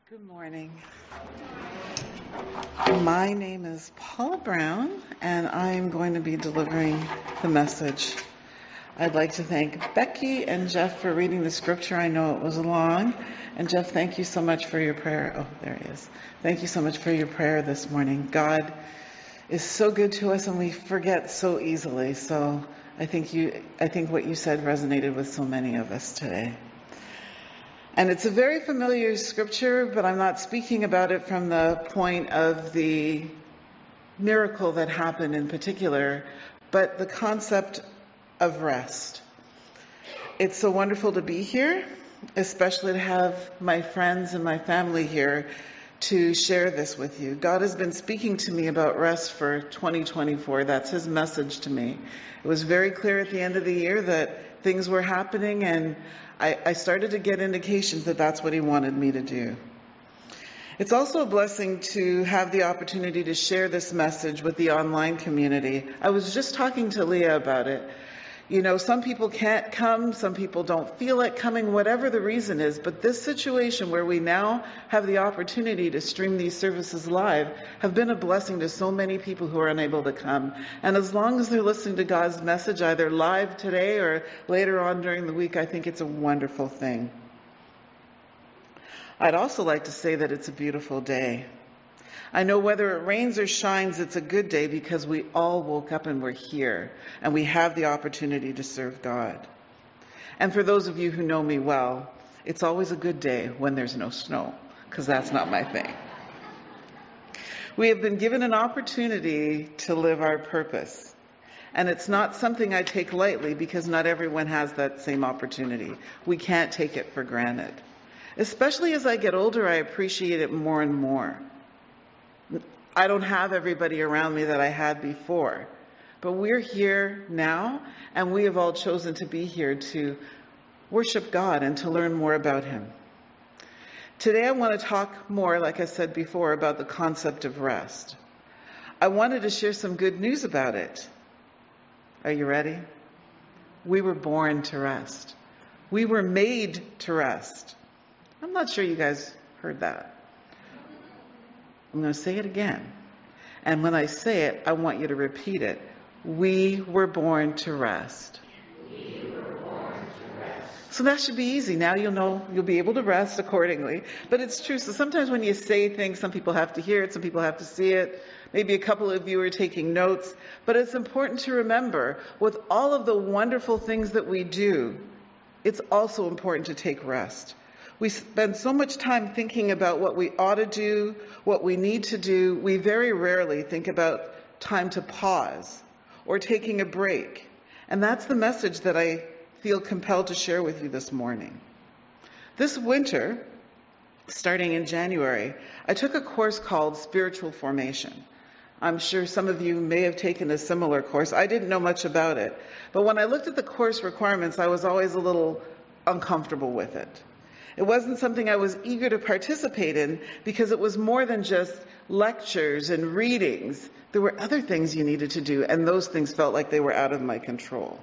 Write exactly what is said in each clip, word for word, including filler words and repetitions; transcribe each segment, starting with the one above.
Good morning. My name is Paula Brown, and I am going to be delivering the message. I'd like to thank Becky and Jeff for reading the scripture. I know it was long. And Jeff, thank you so much for your prayer. Oh, there he is. Thank you so much for your prayer this morning. God is so good to us, and we forget so easily. So I think you, I think what you said resonated with so many of us today. And it's a very familiar scripture, but I'm not speaking about it from the point of the miracle that happened in particular, but the concept of rest. It's so wonderful to be here, especially to have my friends and my family here to share this with you. God has been speaking to me about rest for twenty twenty-four. That's his message to me. It was very clear at the end of the year that things were happening, and I, I started to get indications that that's what he wanted me to do. It's also a blessing to have the opportunity to share this message with the online community. I was just talking to Leah about it. You know, some people can't come, some people don't feel like coming, whatever the reason is, but this situation where we now have the opportunity to stream these services live have been a blessing to so many people who are unable to come. And as long as they're listening to God's message, either live today or later on during the week, I think it's a wonderful thing. I'd also like to say that it's a beautiful day. I know whether it rains or shines, it's a good day because we all woke up and we're here and we have the opportunity to serve God. And for those of you who know me well, it's always a good day when there's no snow, because that's not my thing. We have been given an opportunity to live our purpose. And it's not something I take lightly because not everyone has that same opportunity. We can't take it for granted. Especially as I get older, I appreciate it more and more. I don't have everybody around me that I had before, but we're here now, and we have all chosen to be here to worship God and to learn more about him. Today I want to talk more, like I said before, about the concept of rest. I wanted to share some good news about it. Are you ready? We were born to rest. We were made to rest. I'm not sure you guys heard that. I'm going to say it again. And when I say it, I want you to repeat it. We were born to rest. We were born to rest. So that should be easy. Now you'll know, you'll be able to rest accordingly. But it's true. So sometimes when you say things, some people have to hear it, some people have to see it. Maybe a couple of you are taking notes. But it's important to remember, with all of the wonderful things that we do, it's also important to take rest. We spend so much time thinking about what we ought to do, what we need to do. We very rarely think about time to pause or taking a break. And that's the message that I feel compelled to share with you this morning. This winter, starting in January, I took a course called Spiritual Formation. I'm sure some of you may have taken a similar course. I didn't know much about it. But when I looked at the course requirements, I was always a little uncomfortable with it. It wasn't something I was eager to participate in because it was more than just lectures and readings. There were other things you needed to do, and those things felt like they were out of my control.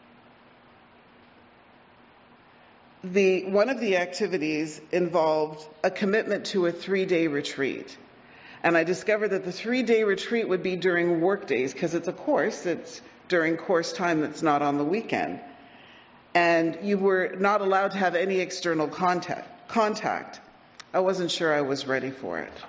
The, one of the activities involved a commitment to a three-day retreat. And I discovered that the three-day retreat would be during work days because it's a course. It's during course time that's not on the weekend. And you were not allowed to have any external contact. contact. I wasn't sure I was ready for it.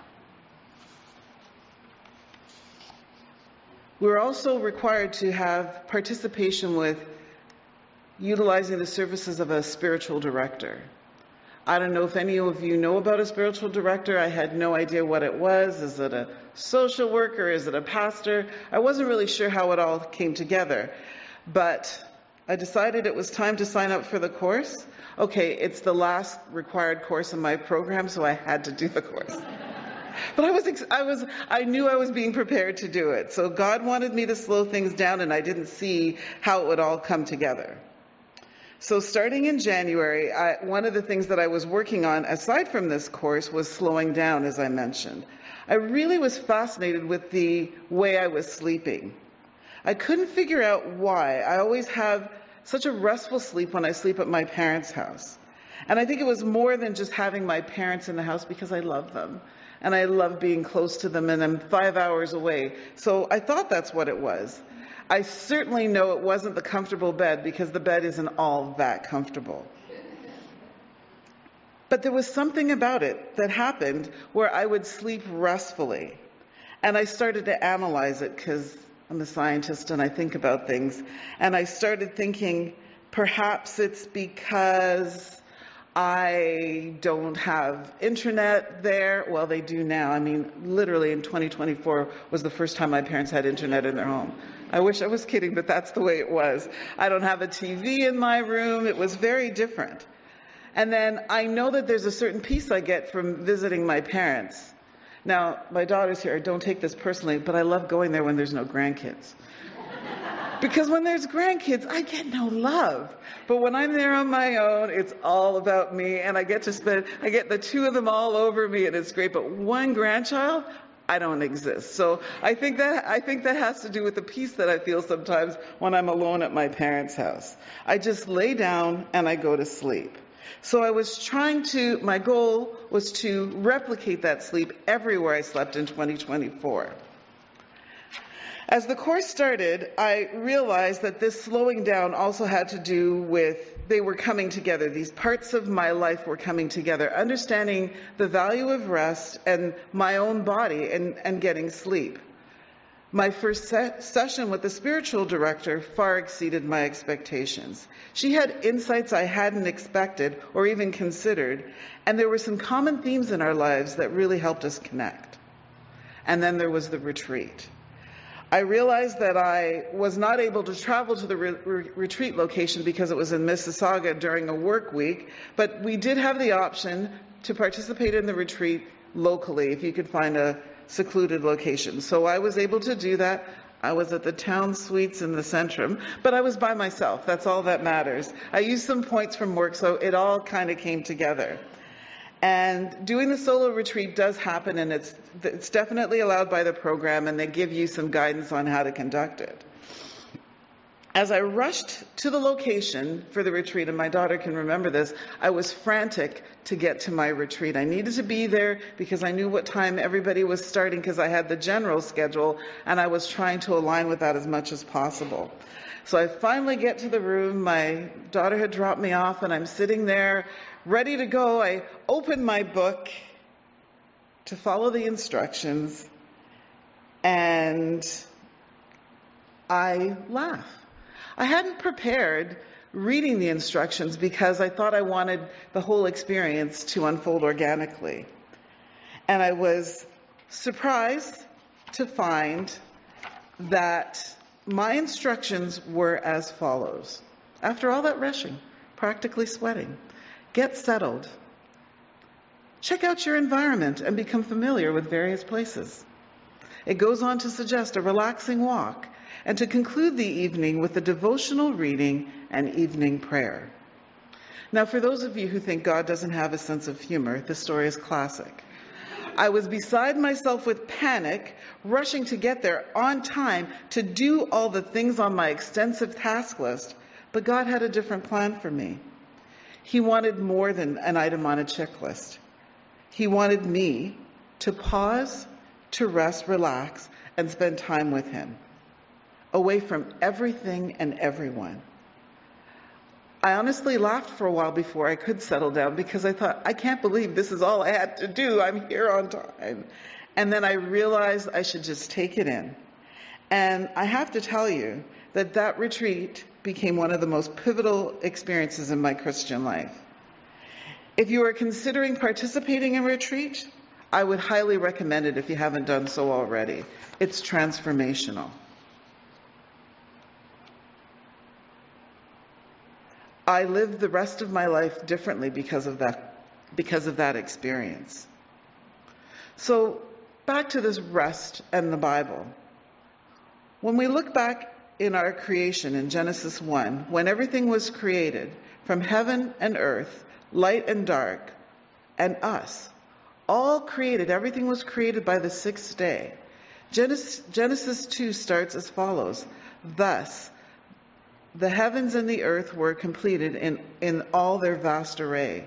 We were also required to have participation with utilizing the services of a spiritual director. I don't know if any of you know about a spiritual director. I had no idea what it was. Is it a social worker? Is it a pastor? I wasn't really sure how it all came together. But I decided it was time to sign up for the course. Okay, it's the last required course in my program, so I had to do the course. But I was, I was, I knew I was being prepared to do it. So God wanted me to slow things down, and I didn't see how it would all come together. So starting in January, I, one of the things that I was working on, aside from this course, was slowing down, as I mentioned. I really was fascinated with the way I was sleeping. I couldn't figure out why. I always have such a restful sleep when I sleep at my parents' house. And I think it was more than just having my parents in the house, because I love them. And I love being close to them, and I'm five hours away. So I thought that's what it was. I certainly know it wasn't the comfortable bed, because the bed isn't all that comfortable. But there was something about it that happened where I would sleep restfully. And I started to analyze it, because I'm a scientist and I think about things. And I started thinking, perhaps it's because I don't have internet there. Well, they do now. I mean, literally in twenty twenty-four was the first time my parents had internet in their home. I wish I was kidding, but that's the way it was. I don't have a T V in my room. It was very different. And then I know that there's a certain peace I get from visiting my parents. Now, my daughter's here. Don't take this personally, but I love going there when there's no grandkids. Because when there's grandkids, I get no love. But when I'm there on my own, it's all about me, and I get to spend, I get the two of them all over me, and it's great. But one grandchild, I don't exist. So I think that, I think that has to do with the peace that I feel sometimes when I'm alone at my parents' house. I just lay down and I go to sleep. So I was trying to, my goal was to replicate that sleep everywhere I slept in twenty twenty-four. As the course started, I realized that this slowing down also had to do with, they were coming together. These parts of my life were coming together, understanding the value of rest and my own body and, and getting sleep. My first se- session with the spiritual director far exceeded my expectations. She had insights I hadn't expected or even considered, and there were some common themes in our lives that really helped us connect. And then there was the retreat. I realized that I was not able to travel to the re- re- retreat location because it was in Mississauga during a work week, but we did have the option to participate in the retreat locally if you could find a secluded location. So I was able to do that. I was at the town suites in the Centrum, but I was by myself. That's all that matters. I used some points from work, so it all kind of came together. And doing the solo retreat does happen, and it's it's definitely allowed by the program, and they give you some guidance on how to conduct it. As I rushed to the location for the retreat, and my daughter can remember this, I was frantic to get to my retreat. I needed to be there because I knew what time everybody was starting, because I had the general schedule, and I was trying to align with that as much as possible. So I finally get to the room. My daughter had dropped me off, and I'm sitting there ready to go. I open my book to follow the instructions, and I laugh. I hadn't prepared reading the instructions because I thought I wanted the whole experience to unfold organically. And I was surprised to find that my instructions were as follows. After all that rushing, practically sweating, get settled. Check out your environment and become familiar with various places. It goes on to suggest a relaxing walk, and to conclude the evening with a devotional reading and evening prayer. Now, for those of you who think God doesn't have a sense of humor, this story is classic. I was beside myself with panic, rushing to get there on time to do all the things on my extensive task list, but God had a different plan for me. He wanted more than an item on a checklist. He wanted me to pause, to rest, relax, and spend time with him, away from everything and everyone. I honestly laughed for a while before I could settle down, because I thought, I can't believe this is all I had to do. I'm here on time. And then I realized I should just take it in. And I have to tell you that that retreat became one of the most pivotal experiences in my Christian life. If you are considering participating in retreat, I would highly recommend it if you haven't done so already. It's transformational. I lived the rest of my life differently because of that, because of that experience. So back to this rest and the Bible. When we look back in our creation in Genesis one, when everything was created, from heaven and earth, light and dark, and us, all created, everything was created by the sixth day. Genesis, Genesis two starts as follows. Thus, the heavens and the earth were completed in, in all their vast array.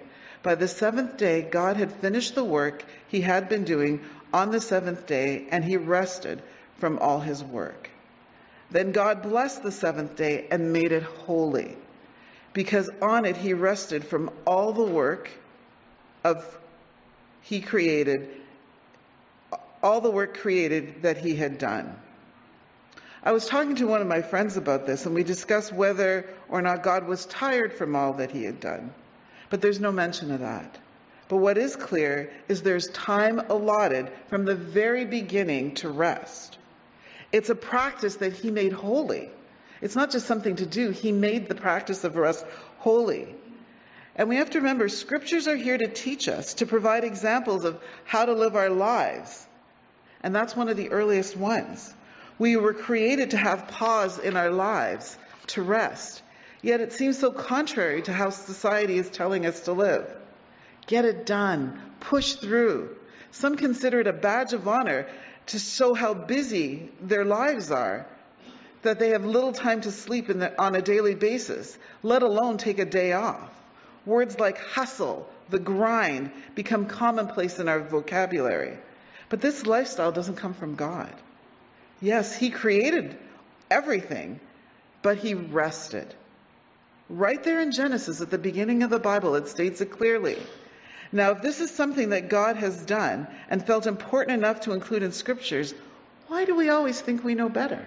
By the seventh day, God had finished the work he had been doing on the seventh day, and he rested from all his work. Then God blessed the seventh day and made it holy, because on it he rested from all the work of he created, all the work created that he had done. I was talking to one of my friends about this, and we discussed whether or not God was tired from all that he had done. But there's no mention of that. But what is clear is there's time allotted from the very beginning to rest. It's a practice that he made holy. It's not just something to do. He made the practice of rest holy. And we have to remember, scriptures are here to teach us, to provide examples of how to live our lives. And that's one of the earliest ones. We were created to have pause in our lives, to rest. Yet it seems so contrary to how society is telling us to live. Get it done. Push through. Some consider it a badge of honor to show how busy their lives are, that they have little time to sleep in the, on a daily basis, let alone take a day off. Words like hustle, the grind, become commonplace in our vocabulary. But this lifestyle doesn't come from God. Yes, he created everything, but he rested. Right there in Genesis, at the beginning of the Bible, it states it clearly. Now, if this is something that God has done and felt important enough to include in scriptures, why do we always think we know better?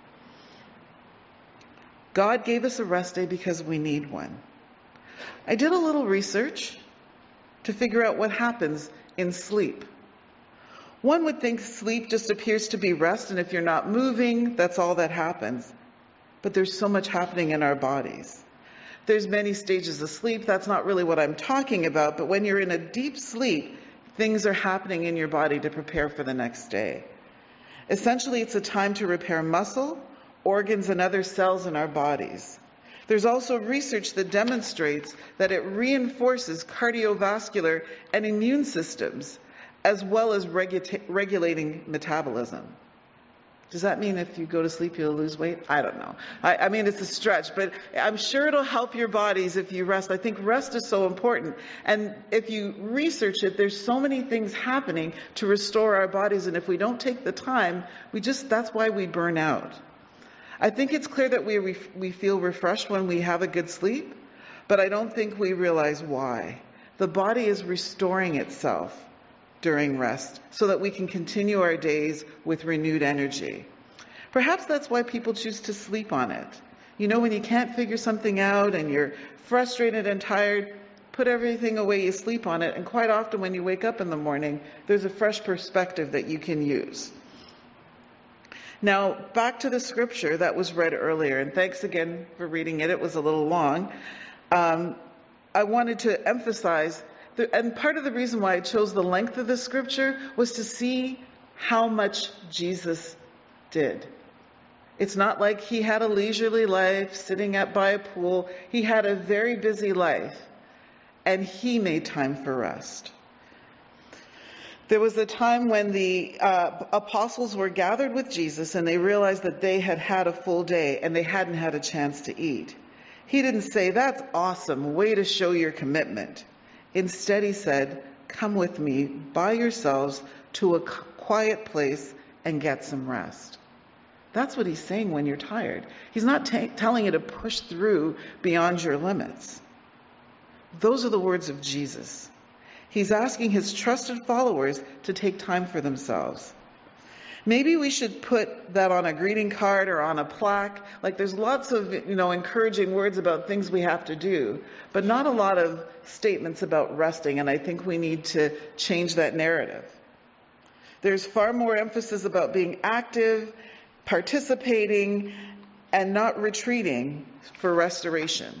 God gave us a rest day because we need one. I did a little research to figure out what happens in sleep. One would think sleep just appears to be rest, and if you're not moving, that's all that happens. But there's so much happening in our bodies. There's many stages of sleep. That's not really what I'm talking about. But when you're in a deep sleep, things are happening in your body to prepare for the next day. Essentially, it's a time to repair muscle, organs, and other cells in our bodies. There's also research that demonstrates that it reinforces cardiovascular and immune systems, as well as regu- regulating metabolism. Does that mean if you go to sleep, you'll lose weight? I don't know. I, I mean, it's a stretch, but I'm sure it'll help your bodies if you rest. I think rest is so important. And if you research it, there's so many things happening to restore our bodies. And if we don't take the time, we just, that's why we burn out. I think it's clear that we, re- we feel refreshed when we have a good sleep, but I don't think we realize why. The body is restoring itself during rest so that we can continue our days with renewed energy. Perhaps that's why people choose to sleep on it. You know, when you can't figure something out and you're frustrated and tired, put everything away, you sleep on it, and quite often when you wake up in the morning, there's a fresh perspective that you can use. Now, back to the scripture that was read earlier, and thanks again for reading it. It was a little long. Um, I wanted to emphasize And part of the reason why I chose the length of the scripture was to see how much Jesus did. It's not like he had a leisurely life sitting at by a pool. He had a very busy life, and he made time for rest. There was a time when the uh, apostles were gathered with Jesus, and they realized that they had had a full day, and they hadn't had a chance to eat. He didn't say, "That's awesome, way to show your commitment." Instead, he said, "Come with me by yourselves to a quiet place and get some rest." That's what he's saying when you're tired. He's not t- telling you to push through beyond your limits. Those are the words of Jesus. He's asking his trusted followers to take time for themselves. Maybe we should put that on a greeting card or on a plaque. Like, there's lots of, you know, encouraging words about things we have to do, but not a lot of statements about resting, and I think we need to change that narrative. There's far more emphasis about being active, participating, and not retreating for restoration.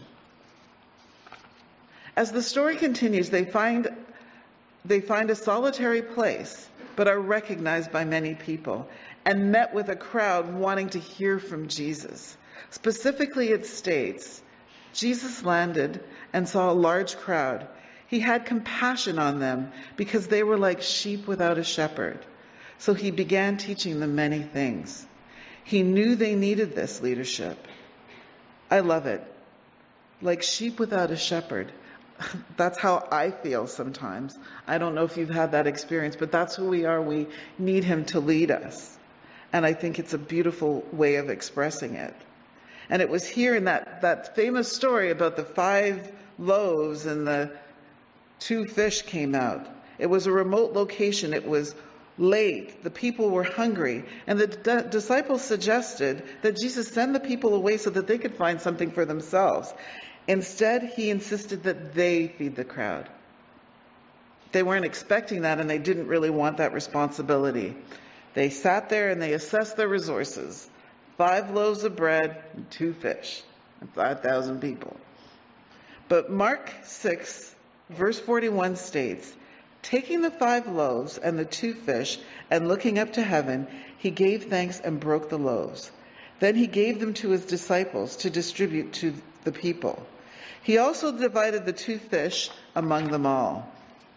As the story continues, they find they find a solitary place, but are recognized by many people and met with a crowd wanting to hear from Jesus. Specifically, it states, Jesus landed and saw a large crowd. He had compassion on them because they were like sheep without a shepherd. So he began teaching them many things. He knew they needed this leadership. I love it. Like sheep without a shepherd. That's how I feel sometimes. I don't know if you've had that experience, but that's who we are. We need him to lead us. And I think it's a beautiful way of expressing it. And it was here in that, that famous story about the five loaves and the two fish came out. It was a remote location. It was late. The people were hungry. And the d- disciples suggested that Jesus send the people away so that they could find something for themselves. Instead, he insisted that they feed the crowd. They weren't expecting that, and they didn't really want that responsibility. They sat there and they assessed their resources. Five loaves of bread and two fish and five thousand people. But Mark six, verse forty-one states, taking the five loaves and the two fish and looking up to heaven, he gave thanks and broke the loaves. Then he gave them to his disciples to distribute to the people. He also divided the two fish among them all.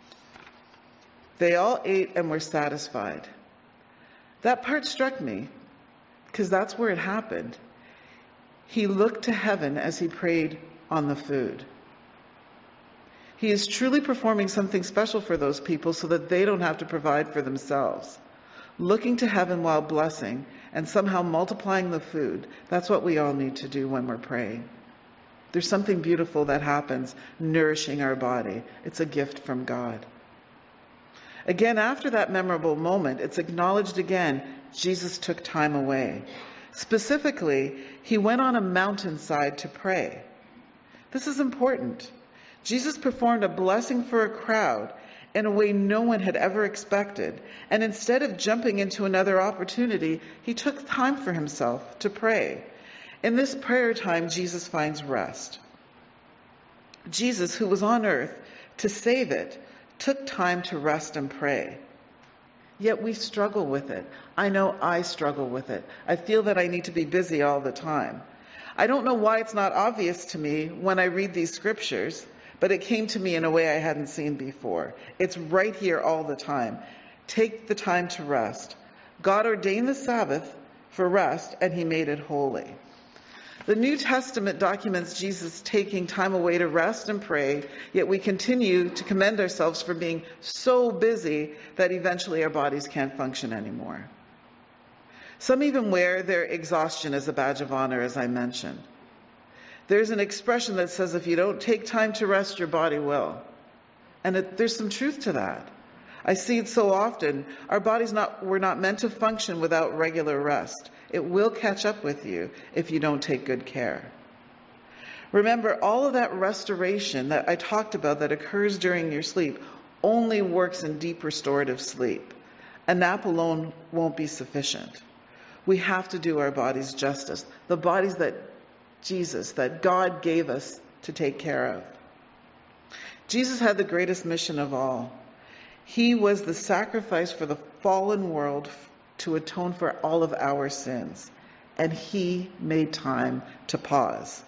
They all ate and were satisfied. That part struck me, because that's where it happened. He looked to heaven as he prayed on the food. He is truly performing something special for those people so that they don't have to provide for themselves. Looking to heaven while blessing and somehow multiplying the food, that's what we all need to do when we're praying. There's something beautiful that happens, nourishing our body. It's a gift from God. Again, after that memorable moment, it's acknowledged again, Jesus took time away. Specifically, he went on a mountainside to pray. This is important. Jesus performed a blessing for a crowd in a way no one had ever expected. And instead of jumping into another opportunity, he took time for himself to pray. In this prayer time, Jesus finds rest. Jesus, who was on earth to save it, took time to rest and pray. Yet we struggle with it. I know I struggle with it. I feel that I need to be busy all the time. I don't know why it's not obvious to me when I read these scriptures, but it came to me in a way I hadn't seen before. It's right here all the time. Take the time to rest. God ordained the Sabbath for rest, and he made it holy. The New Testament documents Jesus taking time away to rest and pray, yet we continue to commend ourselves for being so busy that eventually our bodies can't function anymore. Some even wear their exhaustion as a badge of honor, as I mentioned. There's an expression that says if you don't take time to rest, your body will. And it, there's some truth to that. I see it so often. Our bodies not, were not meant to function without regular rest. It will catch up with you if you don't take good care. Remember, all of that restoration that I talked about that occurs during your sleep only works in deep restorative sleep. A nap alone won't be sufficient. We have to do our bodies justice. The bodies that Jesus, that God gave us to take care of. Jesus had the greatest mission of all. He was the sacrifice for the fallen world to atone for all of our sins. And he made time to pause.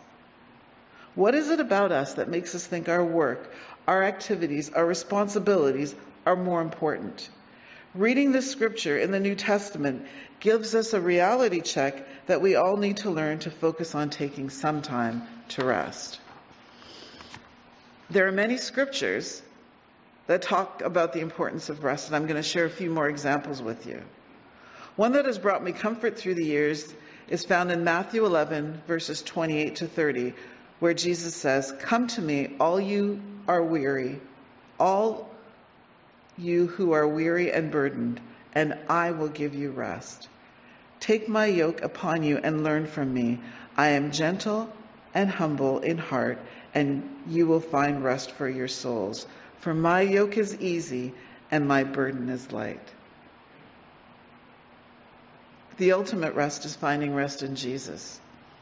What is it about us that makes us think our work, our activities, our responsibilities are more important? Reading this scripture in the New Testament gives us a reality check that we all need to learn to focus on taking some time to rest. There are many scriptures that talk about the importance of rest, and I'm going to share a few more examples with you. One that has brought me comfort through the years is found in Matthew eleven, verses twenty-eight to thirty, where Jesus says, "Come to me, all you are weary, all you who are weary and burdened, and I will give you rest. Take my yoke upon you and learn from me. I am gentle and humble in heart, and you will find rest for your souls. For my yoke is easy and my burden is light." The ultimate rest is finding rest in Jesus.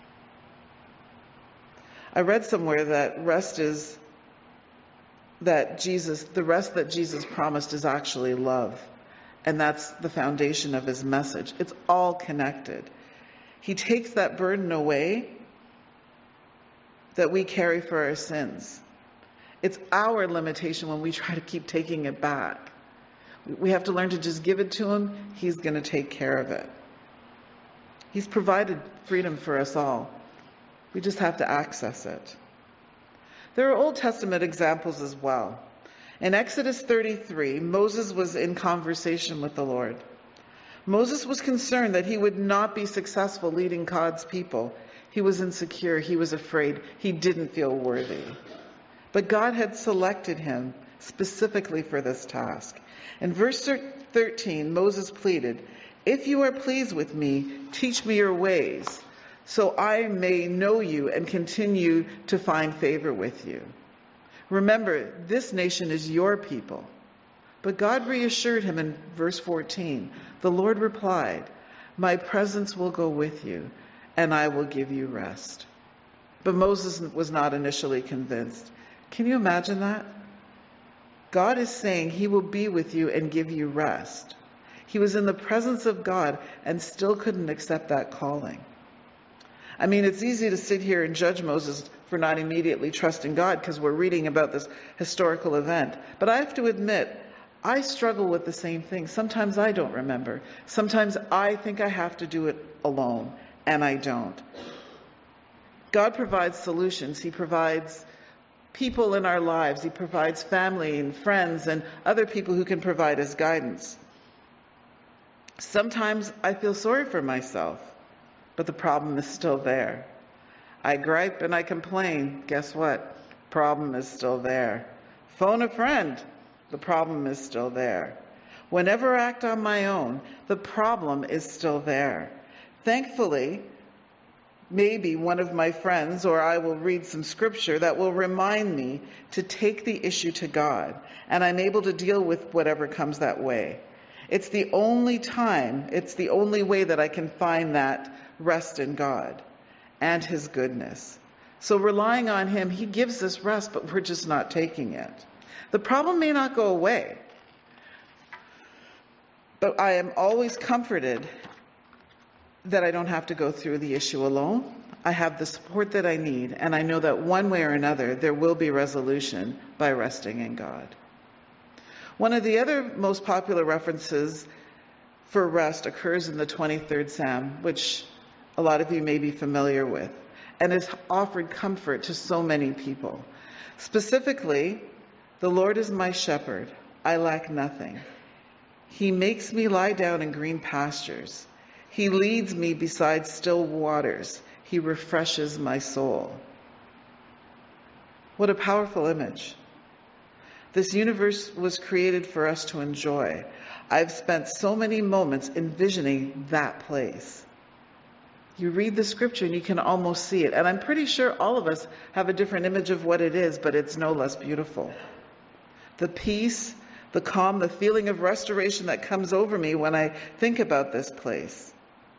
I read somewhere that rest is that Jesus, the rest that Jesus promised is actually love. And that's the foundation of his message. It's all connected. He takes that burden away that we carry for our sins. It's our limitation when we try to keep taking it back. We have to learn to just give it to him. He's going to take care of it. He's provided freedom for us all. We just have to access it. There are Old Testament examples as well. In Exodus thirty-three, Moses was in conversation with the Lord. Moses was concerned that he would not be successful leading God's people. He was insecure. He was afraid. He didn't feel worthy. But God had selected him specifically for this task. In verse thirteen, Moses pleaded, "If you are pleased with me, teach me your ways, so I may know you and continue to find favor with you." Remember, this nation is your people. But God reassured him in verse fourteen. The Lord replied, "My presence will go with you, and I will give you rest." But Moses was not initially convinced. Can you imagine that? God is saying he will be with you and give you rest. He was in the presence of God and still couldn't accept that calling. I mean, it's easy to sit here and judge Moses for not immediately trusting God because we're reading about this historical event. But I have to admit, I struggle with the same thing. Sometimes I don't remember. Sometimes I think I have to do it alone, and I don't. God provides solutions. He provides people in our lives. He provides family and friends and other people who can provide us guidance. Sometimes I feel sorry for myself, but the problem is still there. I gripe and I complain. Guess what? Problem is still there. Phone a friend. The problem is still there. Whenever I act on my own, the problem is still there. Thankfully, maybe one of my friends or I will read some scripture that will remind me to take the issue to God, and I'm able to deal with whatever comes that way. It's the only time, it's the only way that I can find that rest in God and his goodness. So relying on him, he gives us rest, but we're just not taking it. The problem may not go away, but I am always comforted that I don't have to go through the issue alone. I have the support that I need, and I know that one way or another there will be resolution by resting in God. One of the other most popular references for rest occurs in the twenty-third Psalm, which a lot of you may be familiar with, and has offered comfort to so many people. Specifically, "The Lord is my shepherd, I lack nothing. He makes me lie down in green pastures. He leads me beside still waters. He refreshes my soul." What a powerful image. This universe was created for us to enjoy. I've spent so many moments envisioning that place. You read the scripture and you can almost see it. And I'm pretty sure all of us have a different image of what it is, but it's no less beautiful. The peace, the calm, the feeling of restoration that comes over me when I think about this place.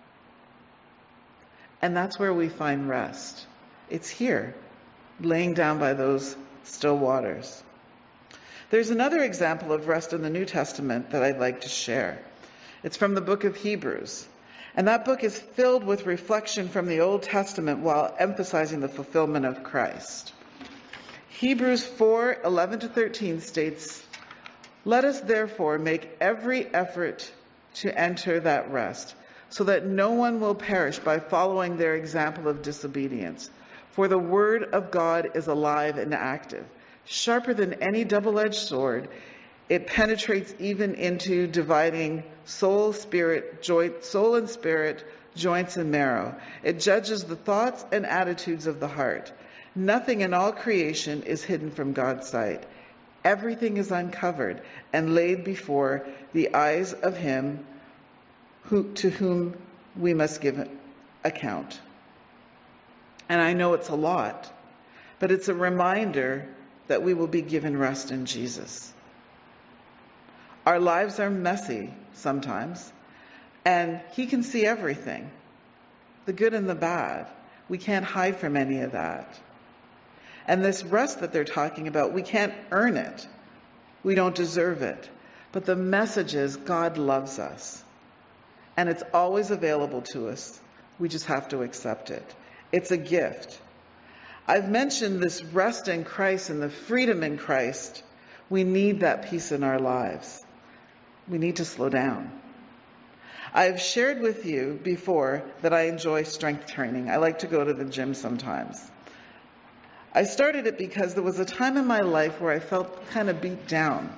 And that's where we find rest. It's here, laying down by those still waters. There's another example of rest in the New Testament that I'd like to share. It's from the book of Hebrews. And that book is filled with reflection from the Old Testament while emphasizing the fulfillment of Christ. Hebrews four, eleven to thirteen states, "Let us therefore make every effort to enter that rest, so that no one will perish by following their example of disobedience. For the word of God is alive and active, sharper than any double-edged sword. It penetrates even into dividing soul, spirit, joint, soul and spirit, joints and marrow. It judges the thoughts and attitudes of the heart. Nothing in all creation is hidden from God's sight. Everything is uncovered and laid before the eyes of him who, to whom we must give account." And I know it's a lot, but it's a reminder that we will be given rest in Jesus. Our lives are messy sometimes, and he can see everything, the good and the bad. We can't hide from any of that. And this rest that they're talking about, we can't earn it. We don't deserve it. But the message is God loves us, and it's always available to us. We just have to accept it. It's a gift. I've mentioned this rest in Christ and the freedom in Christ. We need that peace in our lives. We need to slow down. I've shared with you before that I enjoy strength training. I like to go to the gym sometimes. I started it because there was a time in my life where I felt kind of beat down.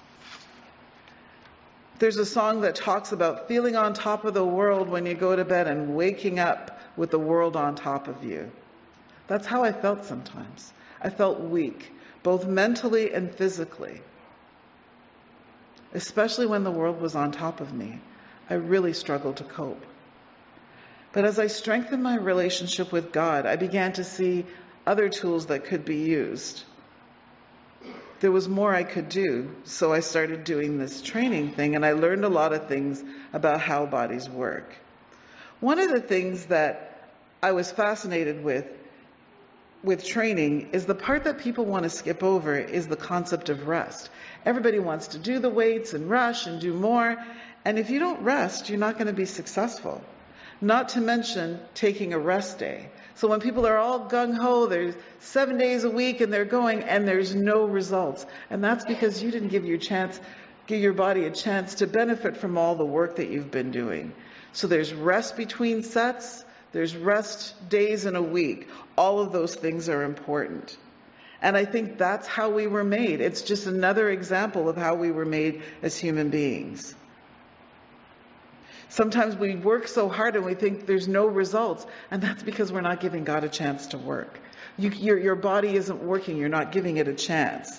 There's a song that talks about feeling on top of the world when you go to bed and waking up with the world on top of you. That's how I felt sometimes. I felt weak, both mentally and physically. Especially when the world was on top of me. I really struggled to cope. But as I strengthened my relationship with God, I began to see other tools that could be used. There was more I could do, so I started doing this training thing, and I learned a lot of things about how bodies work. One of the things that I was fascinated with with training is the part that people want to skip over is the concept of rest. Everybody wants to do the weights and rush and do more, and if you don't rest, you're not going to be successful. Not to mention taking a rest day. So when people are all gung-ho, there's seven days a week and they're going and there's no results. And that's because you didn't give your chance, give your body a chance to benefit from all the work that you've been doing. So there's rest between sets, there's rest days in a week. All of those things are important. And I think that's how we were made. It's just another example of how we were made as human beings. Sometimes we work so hard and we think there's no results, and that's because we're not giving God a chance to work. You, your, your body isn't working, you're not giving it a chance.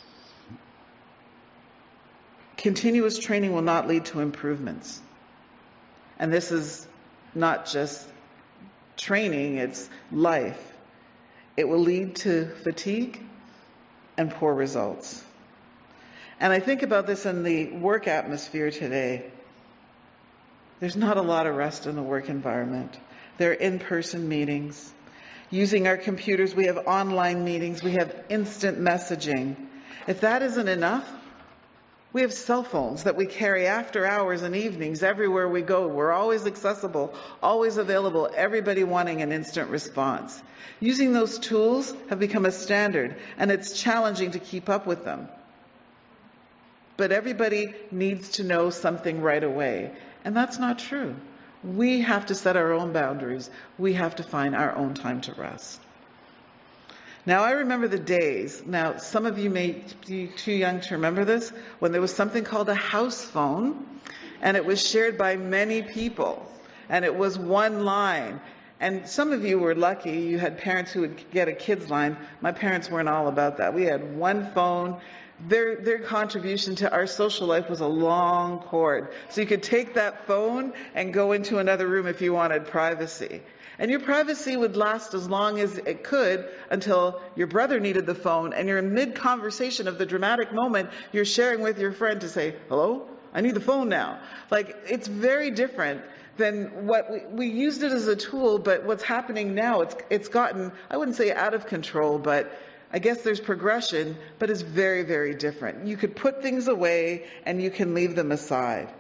Continuous training will not lead to improvements. And this is not just training, it's life. It will lead to fatigue and poor results. And I think about this in the work atmosphere today. There's not a lot of rest in the work environment. There are in-person meetings. Using our computers, we have online meetings, we have instant messaging. If that isn't enough, we have cell phones that we carry after hours and evenings everywhere we go. We're always accessible, always available, everybody wanting an instant response. Using those tools have become a standard, and it's challenging to keep up with them. But everybody needs to know something right away. And that's not true. We have to set our own boundaries. We have to find our own time to rest. Now, I remember the days, now some of you may be too young to remember this, when there was something called a house phone, and it was shared by many people, and it was one line. And some of you were lucky, you had parents who would get a kid's line. My parents weren't all about that. We had one phone. Their, their contribution to our social life was a long cord. So you could take that phone and go into another room if you wanted privacy. And your privacy would last as long as it could until your brother needed the phone and you're in mid-conversation of the dramatic moment you're sharing with your friend to say, hello, I need the phone now. Like, it's very different than what we, we used it as a tool, but what's happening now, it's, it's gotten, I wouldn't say out of control, but I guess there's progression, but it's very, very different. You could put things away and you can leave them aside.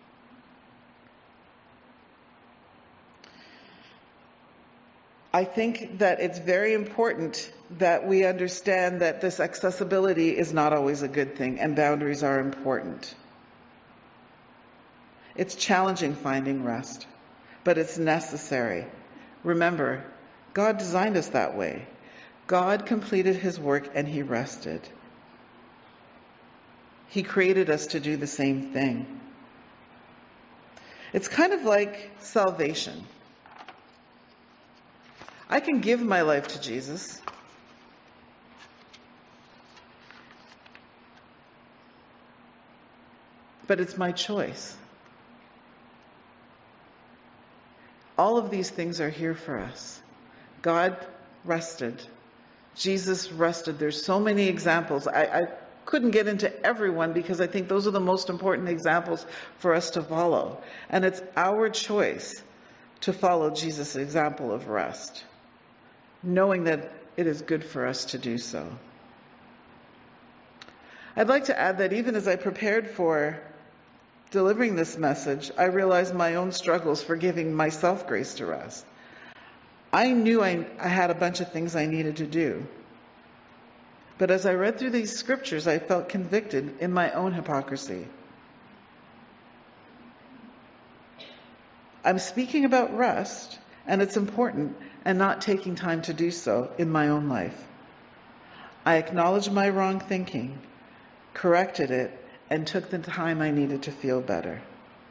I think that it's very important that we understand that this accessibility is not always a good thing, and boundaries are important. It's challenging finding rest, but it's necessary. Remember, God designed us that way. God completed his work and he rested. He created us to do the same thing. It's kind of like salvation. I can give my life to Jesus. But it's my choice. All of these things are here for us. God rested. Jesus rested. There's so many examples. I, I couldn't get into everyone because I think those are the most important examples for us to follow. And it's our choice to follow Jesus' example of rest, knowing that it is good for us to do so. I'd like to add that even as I prepared for delivering this message, I realized my own struggles for giving myself grace to rest. I knew I, I had a bunch of things I needed to do. But as I read through these scriptures, I felt convicted in my own hypocrisy. I'm speaking about rest, and it's important, and not taking time to do so in my own life. I acknowledged my wrong thinking, corrected it, and took the time I needed to feel better.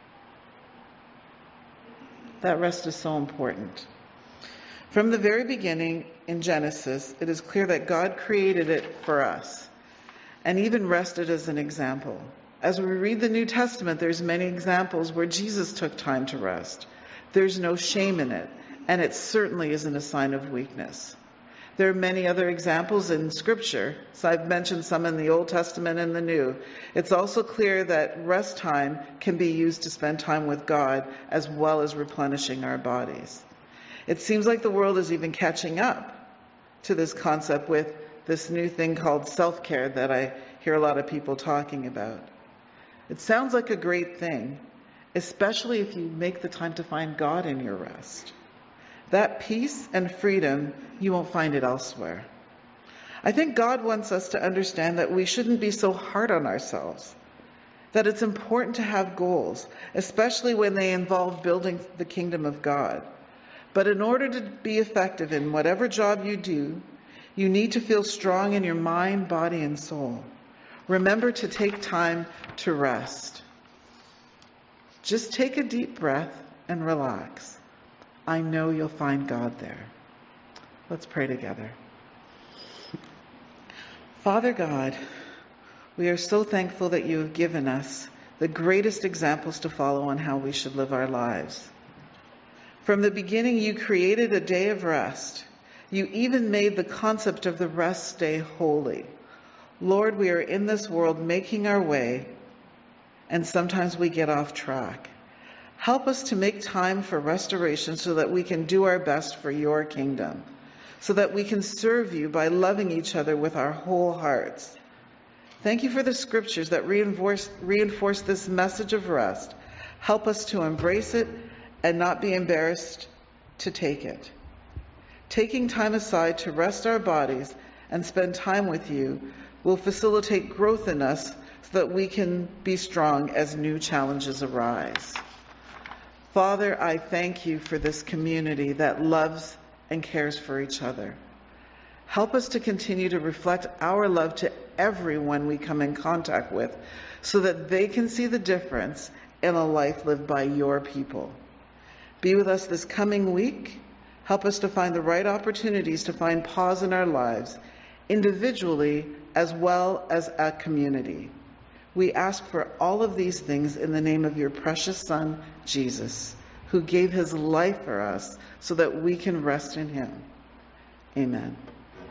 That rest is so important. From the very beginning in Genesis, it is clear that God created it for us and even rested as an example. As we read the New Testament, there's many examples where Jesus took time to rest. There's no shame in it, and it certainly isn't a sign of weakness. There are many other examples in Scripture, so I've mentioned some in the Old Testament and the New. It's also clear that rest time can be used to spend time with God as well as replenishing our bodies. It seems like the world is even catching up to this concept with this new thing called self-care that I hear a lot of people talking about. It sounds like a great thing, especially if you make the time to find God in your rest. That peace and freedom, you won't find it elsewhere. I think God wants us to understand that we shouldn't be so hard on ourselves, that it's important to have goals, especially when they involve building the kingdom of God. But in order to be effective in whatever job you do, you need to feel strong in your mind, body, and soul. Remember to take time to rest. Just take a deep breath and relax. I know you'll find God there. Let's pray together. Father God, we are so thankful that you have given us the greatest examples to follow on how we should live our lives. From the beginning, you created a day of rest. You even made the concept of the rest day holy. Lord, we are in this world making our way, and sometimes we get off track. Help us to make time for restoration so that we can do our best for your kingdom, so that we can serve you by loving each other with our whole hearts. Thank you for the scriptures that reinforce, reinforce this message of rest. Help us to embrace it and not be embarrassed to take it. Taking time aside to rest our bodies and spend time with you will facilitate growth in us so that we can be strong as new challenges arise. Father, I thank you for this community that loves and cares for each other. Help us to continue to reflect our love to everyone we come in contact with so that they can see the difference in a life lived by your people. Be with us this coming week. Help us to find the right opportunities to find pause in our lives, individually as well as a community. We ask for all of these things in the name of your precious Son, Jesus, who gave his life for us so that we can rest in him. Amen.